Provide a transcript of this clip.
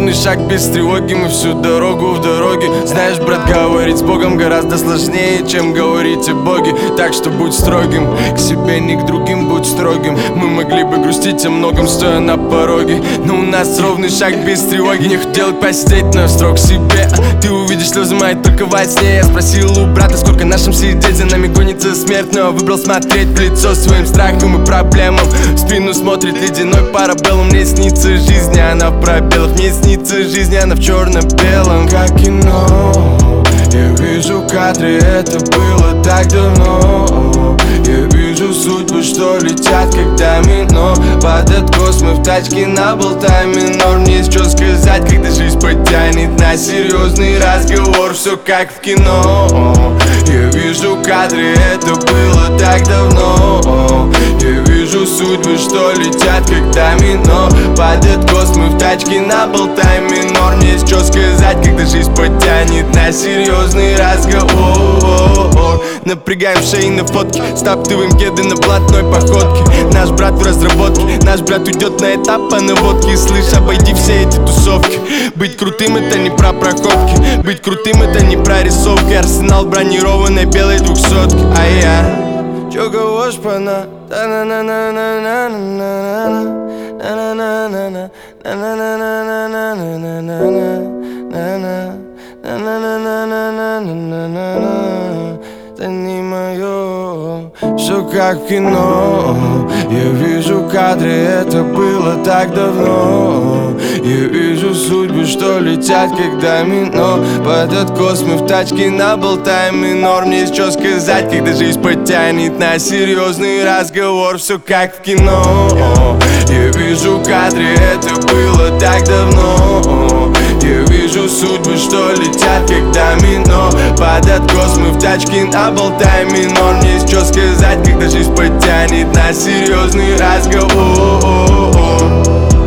ровный шаг без тревоги, мы всю дорогу в дороге. Знаешь, брат, говорить с Богом гораздо сложнее, чем говорить о Боге. Так что будь строгим к себе, не к другим, будь строгим. Мы могли бы грустить о многом, стоя на пороге, но у нас ровный шаг без тревоги. Не хотел посидеть, но строг себе. Ты увидишь, слезы мои только во сне. Я спросил у брата, сколько нашим сидеть, за нами гонится смерть, но выбрал смотреть в лицо своим страхам и проблемам. В спину смотрит ледяной парабеллум. Мне снится жизнь, она в пробелах. Мне снится жизнь, она в черно-белом. Как кино, я вижу кадры, это было так давно. Я вижу судьбы, что летят как домино. Под откос мы в тачке наболтаем минор. Мне есть что сказать, когда жизнь потянет на серьезный разговор. Все как в кино. Я вижу кадры, это было так давно. Я вижу судьбы, что летят как домино. Под откос мы в тачке наболтаем минор. Мне есть что сказать, когда жизнь потянет на серьезный разговор. Напрягаем шеи на фотке, стаптываем кеды на блатной походке. Наш брат в разработке, наш брат уйдет на этап по наводке. Слышь, обойди все эти тусовки. Быть крутым это не про проходки, быть крутым это не про рисовки. Арсенал бронированной белой 200-ки. А я чё кого шпана? Это не моё, всё как в кино. Я вижу кадры, это было так давно. Я вижу судьбы, что летят как домино. Под откос мы в тачке наболтаем минор. Мне есть что сказать, когда жизнь потянет на серьезный разговор. Всё как в кино. Я вижу кадры, это было так давно. Я вижу судьбы, что летят как домино. Под откос мы в тачке наболтаем минор. Мне есть что сказать, когда жизнь потянет на серьезный разговор.